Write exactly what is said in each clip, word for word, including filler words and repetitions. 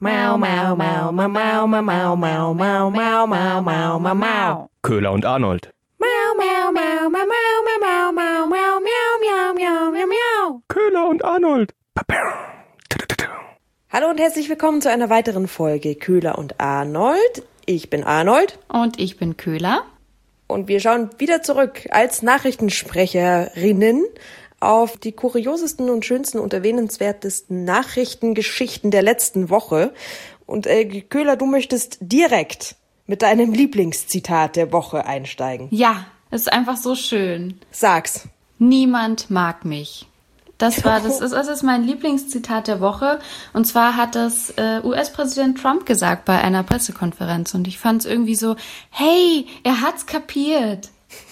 Mau, mau, mau, mau, mau, mau, mau, mau, mau, mau, mau, mau, mau, mau. Köhler und Arnold. Mau, mau, mau, mau, mau, mau, mau, mau, mau, miau, miau, miau, miau. Köhler und Arnold. Hallo und herzlich willkommen zu einer weiteren Folge Köhler und Arnold. Ich bin Arnold. Und ich bin Köhler. Und wir schauen wieder zurück als Nachrichtensprecherinnen auf die kuriosesten und schönsten und erwähnenswertesten Nachrichtengeschichten der letzten Woche. Und äh, Köhler, du möchtest direkt mit deinem Lieblingszitat der Woche einsteigen. Ja, es ist einfach so schön. Sag's. Niemand mag mich. Das war, das ist, das ist mein Lieblingszitat der Woche. Und zwar hat das äh, U S-Präsident Trump gesagt bei einer Pressekonferenz. Und ich fand es irgendwie so, hey, er hat's kapiert.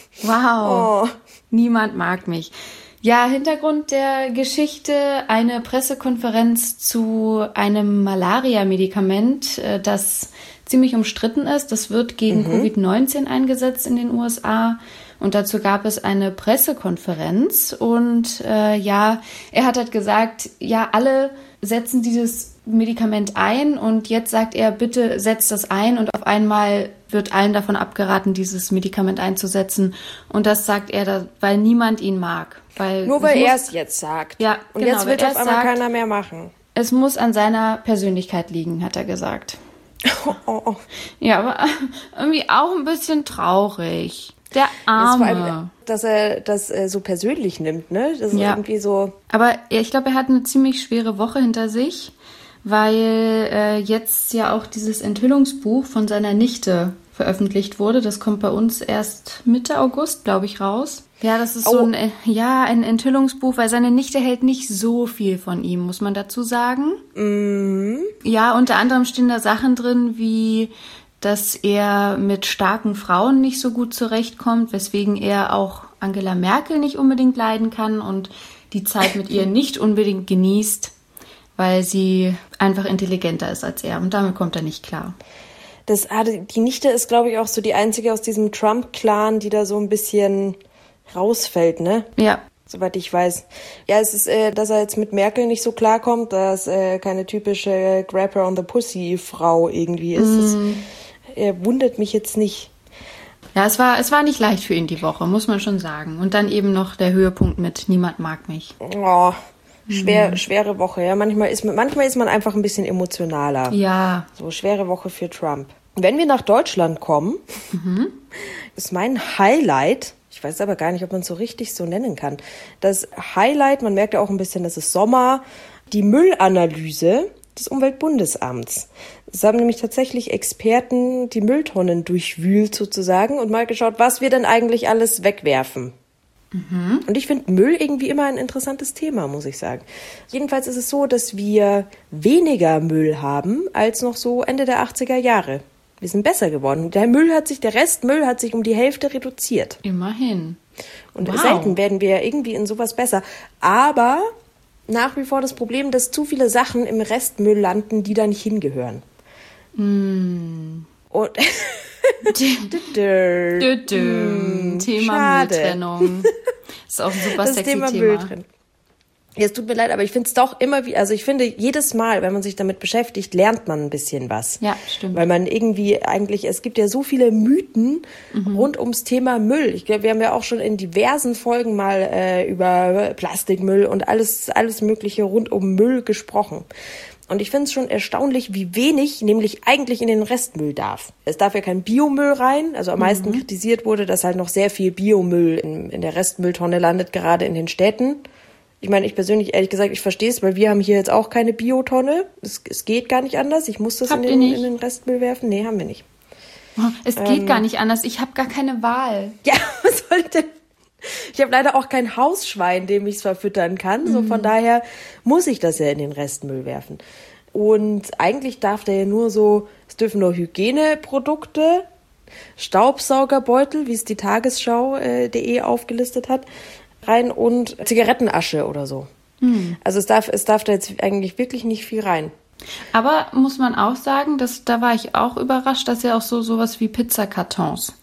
Wow. Oh. Niemand mag mich. Ja, Hintergrund der Geschichte, eine Pressekonferenz zu einem Malaria-Medikament, äh, das ziemlich umstritten ist. Das wird gegen mhm. Covid neunzehn eingesetzt in den U S A. Und dazu gab es eine Pressekonferenz und äh, ja, er hat halt gesagt, ja, alle setzen dieses Medikament ein und jetzt sagt er, bitte setzt das ein und auf einmal wird allen davon abgeraten, dieses Medikament einzusetzen. Und das sagt er, da, weil niemand ihn mag. Weil Nur weil er es jetzt sagt. Ja, und genau, jetzt wird auf einmal sagt, keiner mehr machen. Es muss an seiner Persönlichkeit liegen, hat er gesagt. Oh, oh, oh. Ja, aber irgendwie auch ein bisschen traurig. Der Arme. Vor allem, dass er das äh, so persönlich nimmt, ne? Das ist ja. irgendwie so. Aber ich glaube, er hat eine ziemlich schwere Woche hinter sich, weil äh, jetzt ja auch dieses Enthüllungsbuch von seiner Nichte veröffentlicht wurde. Das kommt bei uns erst Mitte August, glaube ich, raus. Ja, das ist oh. so ein, äh, ja, ein Enthüllungsbuch, weil seine Nichte hält nicht so viel von ihm, muss man dazu sagen. Mhm. Ja, unter anderem stehen da Sachen drin wie, dass er mit starken Frauen nicht so gut zurechtkommt, weswegen er auch Angela Merkel nicht unbedingt leiden kann und die Zeit mit ihr nicht unbedingt genießt, weil sie einfach intelligenter ist als er und damit kommt er nicht klar. Das, die Nichte ist, glaube ich, auch so die einzige aus diesem Trump-Clan, die da so ein bisschen rausfällt, ne? Ja. Soweit ich weiß. Ja, es ist, äh, dass er jetzt mit Merkel nicht so klarkommt, dass äh, keine typische Grab-her on the Pussy-Frau irgendwie ist. Mm. Das, Er wundert mich jetzt nicht. Ja, es war, es war nicht leicht für ihn die Woche, muss man schon sagen. Und dann eben noch der Höhepunkt mit Niemand mag mich. Oh, schwer, mhm. schwere Woche. Ja, manchmal ist man, manchmal ist man einfach ein bisschen emotionaler. Ja. So, schwere Woche für Trump. Wenn wir nach Deutschland kommen, mhm. ist mein Highlight, ich weiß aber gar nicht, ob man es so richtig so nennen kann, das Highlight, man merkt ja auch ein bisschen, das ist Sommer, die Müllanalyse des Umweltbundesamts. Es haben nämlich tatsächlich Experten die Mülltonnen durchwühlt sozusagen und mal geschaut, was wir denn eigentlich alles wegwerfen. Mhm. Und ich finde Müll irgendwie immer ein interessantes Thema, muss ich sagen. Jedenfalls ist es so, dass wir weniger Müll haben als noch so Ende der achtziger Jahre. Wir sind besser geworden. Der Müll hat sich, der Restmüll hat sich um die Hälfte reduziert. Immerhin. Und wow. selten werden wir irgendwie in sowas besser. Aber nach wie vor das Problem, dass zu viele Sachen im Restmüll landen, die da nicht hingehören. Mm. Und dö, dö, dö. Mm, Thema schade. Mülltrennung. Ist auch ein super das sexy Thema. Thema. Mülltrennung. Ja, es tut mir leid, aber ich finde es doch immer wie, also ich finde jedes Mal, wenn man sich damit beschäftigt, lernt man ein bisschen was. Ja, stimmt. Weil man irgendwie eigentlich, es gibt ja so viele Mythen mhm. rund ums Thema Müll. Ich glaube, wir haben ja auch schon in diversen Folgen mal äh, über Plastikmüll und alles, alles Mögliche rund um Müll gesprochen. Und ich finde es schon erstaunlich, wie wenig nämlich eigentlich in den Restmüll darf. Es darf ja kein Biomüll rein. Also am meisten mhm. kritisiert wurde, dass halt noch sehr viel Biomüll in, in der Restmülltonne landet, gerade in den Städten. Ich meine, ich persönlich, ehrlich gesagt, ich verstehe es, weil wir haben hier jetzt auch keine Biotonne. Es, es geht gar nicht anders. Ich muss das in den, in den Restmüll werfen. Nee, haben wir nicht. Es ähm, geht gar nicht anders. Ich habe gar keine Wahl. Ja, was soll ich denn? Ich habe leider auch kein Hausschwein, dem ich es verfüttern kann. Mhm. So von daher muss ich das ja in den Restmüll werfen. Und eigentlich darf der ja nur so, es dürfen nur Hygieneprodukte, Staubsaugerbeutel, wie es die Tagesschau äh, punkt de aufgelistet hat, rein und Zigarettenasche oder so. Mhm. Also es darf, es darf da jetzt eigentlich wirklich nicht viel rein. Aber muss man auch sagen, dass, da war ich auch überrascht, dass ja auch so sowas wie Pizzakartons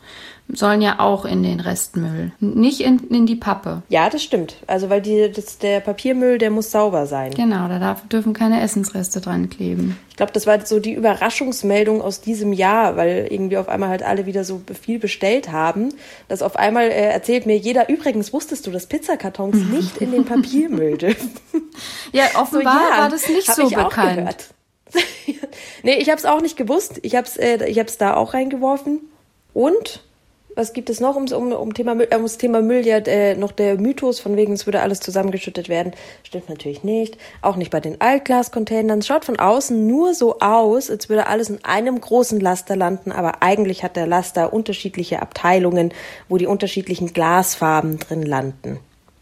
sollen ja auch in den Restmüll, nicht in, in die Pappe. Ja, das stimmt. Also weil die, das, der Papiermüll, der muss sauber sein. Genau, da darf, dürfen keine Essensreste dran kleben. Ich glaube, das war so die Überraschungsmeldung aus diesem Jahr, weil irgendwie auf einmal halt alle wieder so viel bestellt haben, dass auf einmal äh, erzählt mir jeder, übrigens wusstest du, dass Pizzakartons nicht in den Papiermüll dürfen. Ja, offenbar so, ja, war das nicht hab so ich auch bekannt. gehört. Nee, ich habe es auch nicht gewusst. Ich habe es äh, ich hab's da auch reingeworfen. Und was gibt es noch um, um, um Thema Müll? Äh, ums Thema Müll ja äh, noch der Mythos, von wegen es würde alles zusammengeschüttet werden. Stimmt natürlich nicht. Auch nicht bei den Altglas-Containern. Es schaut von außen nur so aus, als würde alles in einem großen Laster landen. Aber eigentlich hat der Laster unterschiedliche Abteilungen, wo die unterschiedlichen Glasfarben drin landen.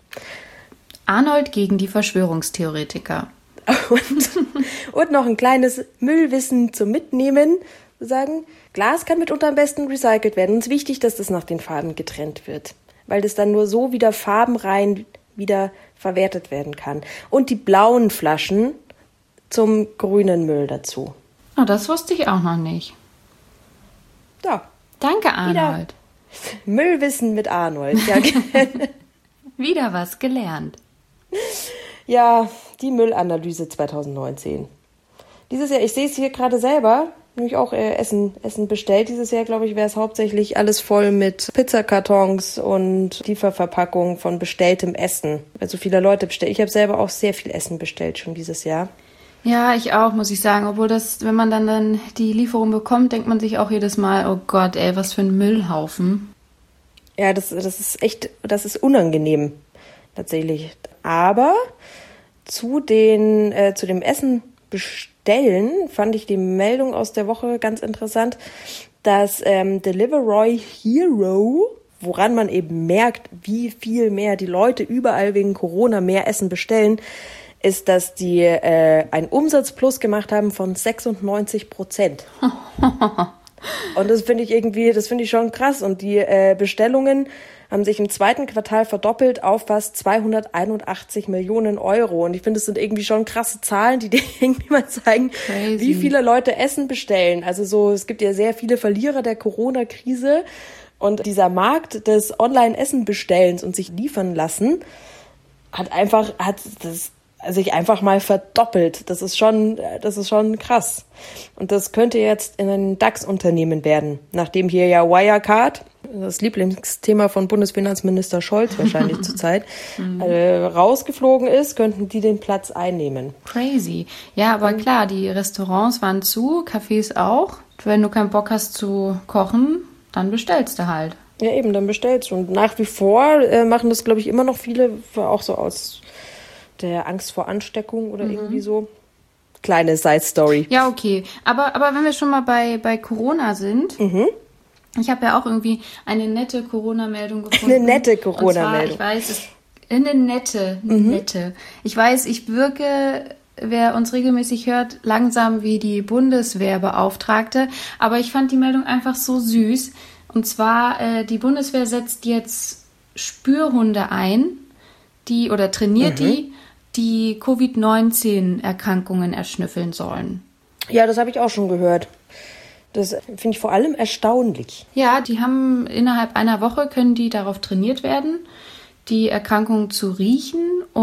Arnold gegen die Verschwörungstheoretiker. Und, und noch ein kleines Müllwissen zum Mitnehmen. Sagen, Glas kann mitunter am besten recycelt werden. Und es ist wichtig, dass das nach den Farben getrennt wird, weil das dann nur so wieder farbenrein wieder verwertet werden kann. Und die blauen Flaschen zum grünen Müll dazu. Oh, das wusste ich auch noch nicht. Ja. Danke, Arnold. Wieder Müllwissen mit Arnold. Ja, wieder was gelernt. Ja, die Müllanalyse zwanzig neunzehn. Dieses Jahr, ich sehe es hier gerade selber, nämlich auch äh, Essen, Essen bestellt. Dieses Jahr, glaube ich, wäre es hauptsächlich alles voll mit Pizzakartons und Lieferverpackungen von bestelltem Essen. Weil so viele Leute bestellen. Ich habe selber auch sehr viel Essen bestellt schon dieses Jahr. Ja, ich auch, muss ich sagen. Obwohl das, wenn man dann, dann die Lieferung bekommt, denkt man sich auch jedes Mal, oh Gott, ey, was für ein Müllhaufen. Ja, das, das ist echt, das ist unangenehm, tatsächlich. Aber zu den, äh, zu dem Essen bestellen fand ich die Meldung aus der Woche ganz interessant, dass ähm, Delivery Hero, woran man eben merkt, wie viel mehr die Leute überall wegen Corona mehr Essen bestellen, ist, dass die äh, einen Umsatzplus gemacht haben von sechsundneunzig Prozent. Und das finde ich irgendwie, das finde ich schon krass. Und die äh, Bestellungen haben sich im zweiten Quartal verdoppelt auf fast zweihunderteinundachtzig Millionen Euro. Und ich finde, das sind irgendwie schon krasse Zahlen, die dir irgendwie mal zeigen, Crazy. Wie viele Leute Essen bestellen. Also so, es gibt ja sehr viele Verlierer der Corona-Krise. Und dieser Markt des Online-Essen-Bestellens und sich liefern lassen, hat einfach, hat das sich einfach mal verdoppelt. Das ist schon, das ist schon krass. Und das könnte jetzt in ein DAX-Unternehmen werden, nachdem hier ja Wirecard, das Lieblingsthema von Bundesfinanzminister Scholz wahrscheinlich zurzeit, äh, rausgeflogen ist, könnten die den Platz einnehmen. Crazy. Ja, aber klar, die Restaurants waren zu, Cafés auch. Wenn du keinen Bock hast zu kochen, dann bestellst du halt. Ja, eben, dann bestellst du. Und nach wie vor äh, machen das, glaube ich, immer noch viele, auch so aus der Angst vor Ansteckung oder mhm. irgendwie so. Kleine Side-Story. Ja, okay. Aber, aber wenn wir schon mal bei, bei Corona sind, Mhm. ich habe ja auch irgendwie eine nette Corona-Meldung gefunden. Eine nette Corona-Meldung. Und zwar, ich weiß, es, eine nette, Mhm. nette. Ich weiß, ich wirke, wer uns regelmäßig hört, langsam wie die Bundeswehrbeauftragte, aber ich fand die Meldung einfach so süß. Und zwar, äh, die Bundeswehr setzt jetzt Spürhunde ein, die oder trainiert Mhm. die, die Covid neunzehn Erkrankungen erschnüffeln sollen. Ja, das habe ich auch schon gehört. Das finde ich vor allem erstaunlich. Ja, die haben innerhalb einer Woche können die darauf trainiert werden, die Erkrankung zu riechen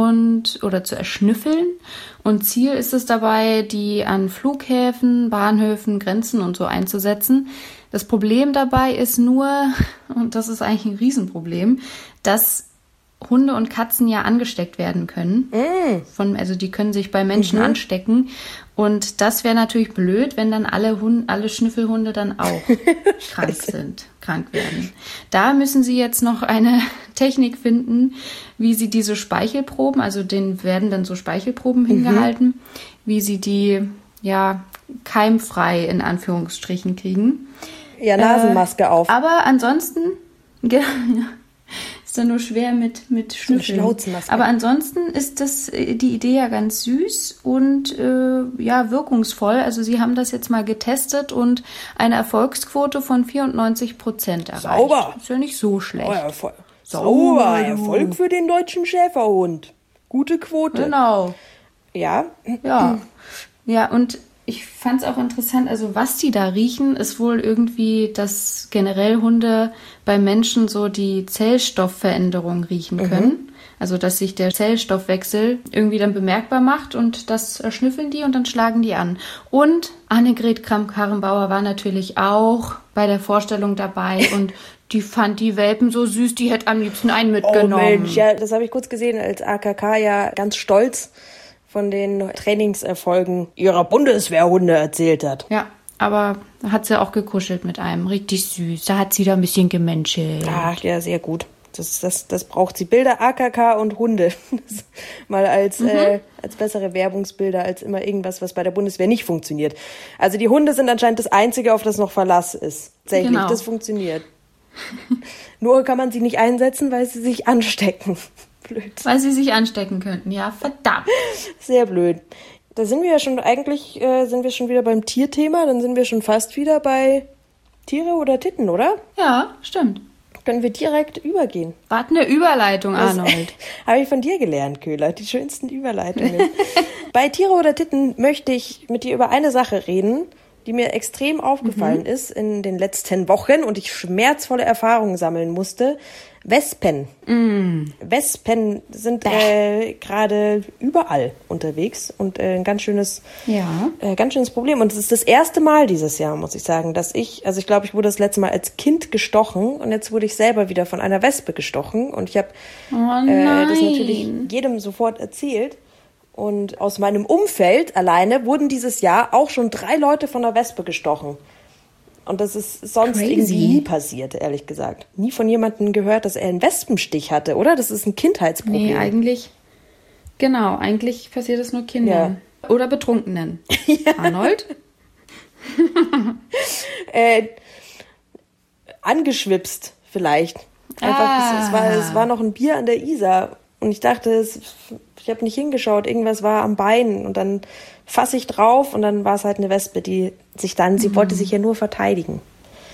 und oder zu erschnüffeln. Und Ziel ist es dabei, die an Flughäfen, Bahnhöfen, Grenzen und so einzusetzen. Das Problem dabei ist nur, und das ist eigentlich ein Riesenproblem, dass Hunde und Katzen ja angesteckt werden können. Mm. Von, also die können sich bei Menschen Mhm. anstecken. Und das wäre natürlich blöd, wenn dann alle, Hunde, alle Schnüffelhunde dann auch krank sind, krank werden. Da müssen sie jetzt noch eine Technik finden, wie sie diese Speichelproben, also denen werden dann so Speichelproben hingehalten, wie sie die ja keimfrei in Anführungsstrichen kriegen. Ja, Nasenmaske auf. Aber ansonsten, ja, ist dann nur schwer mit, mit Schnüffeln. Schnauzenmaske. Aber ansonsten ist das äh, die Idee ja ganz süß und äh, ja wirkungsvoll. Also sie haben das jetzt mal getestet und eine Erfolgsquote von vierundneunzig Prozent erreicht. Sauber. Ist ja nicht so schlecht. Oh, Erfolg. Sauber, Sauber, du. Erfolg für den deutschen Schäferhund. Gute Quote. Genau. Ja. Ja. Ja, und ich fand es auch interessant, also was die da riechen, ist wohl irgendwie, dass generell Hunde bei Menschen so die Zellstoffveränderung riechen können. Mhm. Also dass sich der Zellstoffwechsel irgendwie dann bemerkbar macht und das schnüffeln die und dann schlagen die an. Und Annegret Kramp-Karrenbauer war natürlich auch bei der Vorstellung dabei und die fand die Welpen so süß, die hätte am liebsten einen mitgenommen. Oh Mensch, ja, das habe ich kurz gesehen, als A K K ja ganz stolz von den Trainingserfolgen ihrer Bundeswehrhunde erzählt hat. Ja, aber da hat sie auch gekuschelt mit einem, richtig süß. Da hat sie da ein bisschen gemenschelt. Ach ja, sehr gut. Das, das, das braucht sie. Bilder, A K K und Hunde. Das mal als, mhm. äh, als bessere Werbungsbilder als immer irgendwas, was bei der Bundeswehr nicht funktioniert. Also die Hunde sind anscheinend das Einzige, auf das noch Verlass ist. Tatsächlich, genau. Das funktioniert. Nur kann man sie nicht einsetzen, weil sie sich anstecken. Blöd. Weil sie sich anstecken könnten, ja, verdammt. Sehr blöd. Da sind wir ja schon, eigentlich äh, sind wir schon wieder beim Tierthema, dann sind wir schon fast wieder bei Tiere oder Titten, oder? Ja, stimmt. Können wir direkt übergehen. Was eine Überleitung, Arnold. Habe ich von dir gelernt, Köhler. Die schönsten Überleitungen. Bei Tiere oder Titten möchte ich mit dir über eine Sache reden, die mir extrem aufgefallen mhm. ist in den letzten Wochen und ich schmerzvolle Erfahrungen sammeln musste. Wespen. Mm. Wespen sind äh, gerade überall unterwegs und äh, ein ganz schönes, ja. äh, ganz schönes Problem. Und es ist das erste Mal dieses Jahr, muss ich sagen, dass ich, also ich glaube, ich wurde das letzte Mal als Kind gestochen und jetzt wurde ich selber wieder von einer Wespe gestochen und ich habe oh äh, das natürlich jedem sofort erzählt. Und aus meinem Umfeld alleine wurden dieses Jahr auch schon drei Leute von einer Wespe gestochen. Und das ist sonst Crazy. irgendwie nie passiert, ehrlich gesagt. Nie von jemandem gehört, dass er einen Wespenstich hatte, oder? Das ist ein Kindheitsproblem. Nee, eigentlich, genau, eigentlich passiert es nur Kindern. Ja. Oder Betrunkenen. Ja. Arnold? äh, angeschwipst vielleicht. Einfach, ah. es, es, war, es war noch ein Bier an der Isar. Und ich dachte, es, ich habe nicht hingeschaut, irgendwas war am Bein. Und dann fasse ich drauf und dann war es halt eine Wespe, die sich dann, sie mhm. wollte sich ja nur verteidigen.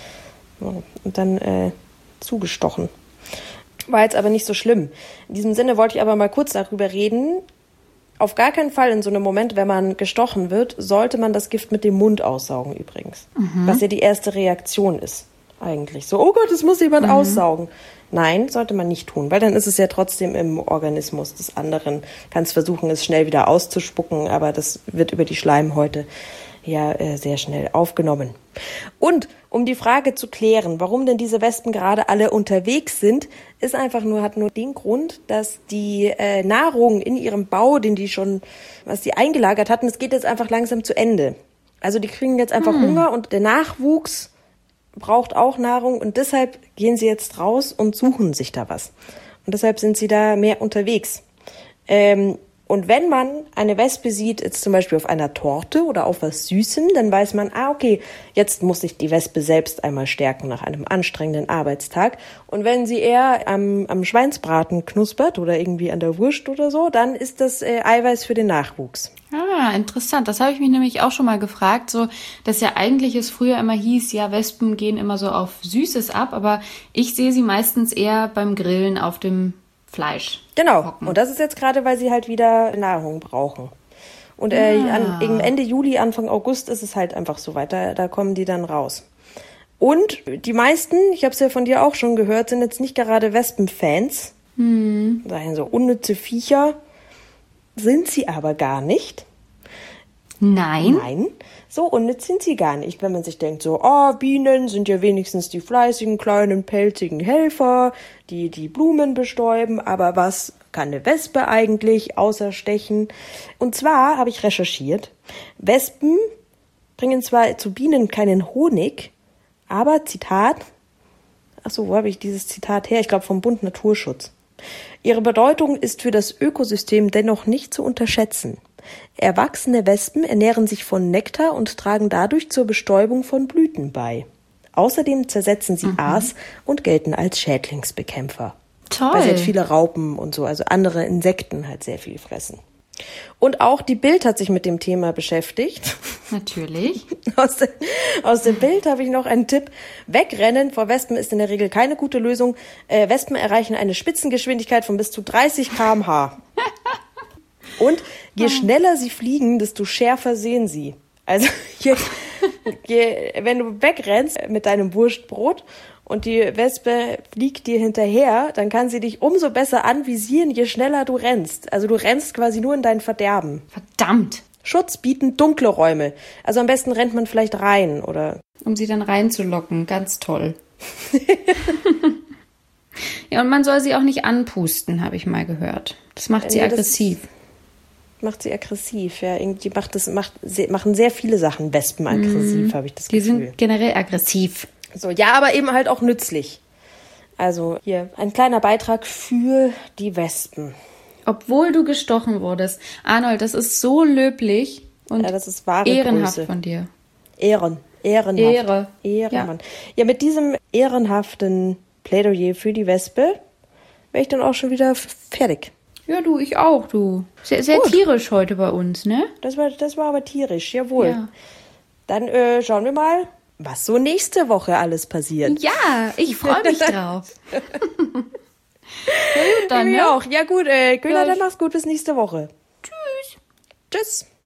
Und dann äh, zugestochen. War jetzt aber nicht so schlimm. In diesem Sinne wollte ich aber mal kurz darüber reden. Auf gar keinen Fall in so einem Moment, wenn man gestochen wird, sollte man das Gift mit dem Mund aussaugen übrigens. Mhm. Was ja die erste Reaktion ist eigentlich. So, oh Gott, es muss jemand mhm. aussaugen. Nein, sollte man nicht tun, weil dann ist es ja trotzdem im Organismus des anderen. Kannst versuchen, es schnell wieder auszuspucken, aber das wird über die Schleimhäute ja äh, sehr schnell aufgenommen. Und um die Frage zu klären, warum denn diese Wespen gerade alle unterwegs sind, ist einfach nur, hat nur den Grund, dass die äh, Nahrung in ihrem Bau, den die schon, was die eingelagert hatten, es geht jetzt einfach langsam zu Ende. Also die kriegen jetzt einfach hm. Hunger und der Nachwuchs braucht auch Nahrung und deshalb gehen sie jetzt raus und suchen sich da was. Und deshalb sind sie da mehr unterwegs. Ähm, und wenn man eine Wespe sieht, jetzt zum Beispiel auf einer Torte oder auf was Süßem, dann weiß man, ah, okay, jetzt muss sich die Wespe selbst einmal stärken nach einem anstrengenden Arbeitstag. Und wenn sie eher am, am Schweinsbraten knuspert oder irgendwie an der Wurst oder so, dann ist das äh, Eiweiß für den Nachwuchs. Ah, interessant. Das habe ich mich nämlich auch schon mal gefragt, so, dass ja eigentlich es früher immer hieß, ja, Wespen gehen immer so auf Süßes ab, aber ich sehe sie meistens eher beim Grillen auf dem Fleisch. Genau. Hocken. Und das ist jetzt gerade, weil sie halt wieder Nahrung brauchen. Und äh, ah. an, Ende Juli, Anfang August ist es halt einfach so weit. Da, da kommen die dann raus. Und die meisten, ich habe es ja von dir auch schon gehört, sind jetzt nicht gerade Wespenfans. Hm. Sagen so unnütze Viecher. Sind sie aber gar nicht. Nein. Nein, so unnütz sind sie gar nicht. Wenn man sich denkt so, oh, Bienen sind ja wenigstens die fleißigen, kleinen, pelzigen Helfer, die die Blumen bestäuben. Aber was kann eine Wespe eigentlich außer stechen? Und zwar habe ich recherchiert, Wespen bringen zwar zu Bienen keinen Honig, aber, Zitat, ach so, wo habe ich dieses Zitat her? Ich glaube vom Bund Naturschutz. Ihre Bedeutung ist für das Ökosystem dennoch nicht zu unterschätzen. Erwachsene Wespen ernähren sich von Nektar und tragen dadurch zur Bestäubung von Blüten bei. Außerdem zersetzen sie mhm. Aas und gelten als Schädlingsbekämpfer. Toll. Weil sie halt viele Raupen und so, also andere Insekten halt sehr viel fressen. Und auch die Bild hat sich mit dem Thema beschäftigt. Natürlich. Aus, de, aus dem Bild habe ich noch einen Tipp. Wegrennen vor Wespen ist in der Regel keine gute Lösung. Äh, Wespen erreichen eine Spitzengeschwindigkeit von bis zu dreißig Kilometer pro Stunde. Und je schneller sie fliegen, desto schärfer sehen sie. Also je, je, wenn du wegrennst mit deinem Wurstbrot und die Wespe fliegt dir hinterher, dann kann sie dich umso besser anvisieren, je schneller du rennst. Also du rennst quasi nur in dein Verderben. Verdammt. Schutz bieten dunkle Räume. Also am besten rennt man vielleicht rein, oder? Um sie dann reinzulocken. Ganz toll. Ja, und man soll sie auch nicht anpusten, habe ich mal gehört. Das macht sie Ja, das aggressiv. Macht sie aggressiv, ja. Irgendwie macht das, macht, machen sehr viele Sachen Wespen aggressiv, habe ich das Die Gefühl. sind generell aggressiv. So, ja, aber eben halt auch nützlich. Also hier ein kleiner Beitrag für die Wespen. Obwohl du gestochen wurdest. Arnold, das ist so löblich und Ja, das ist wahre ehrenhaft Größe. von dir. Ehren, ehrenhaft. Ehre. Ehrenmann. Ja. ja, mit diesem ehrenhaften Plädoyer für die Wespe wäre ich dann auch schon wieder f- fertig. Ja, du, ich auch, du. Sehr, sehr Gut. tierisch heute bei uns, ne? Das war, das war aber tierisch, jawohl. Ja. Dann äh, schauen wir mal, was so nächste Woche alles passiert. Ja, ich freue mich drauf. Ja, gut, dann, Ich ne? auch. Ja gut, äh, Güller, Ja, dann ich- mach's gut, bis nächste Woche. Tschüss. Tschüss.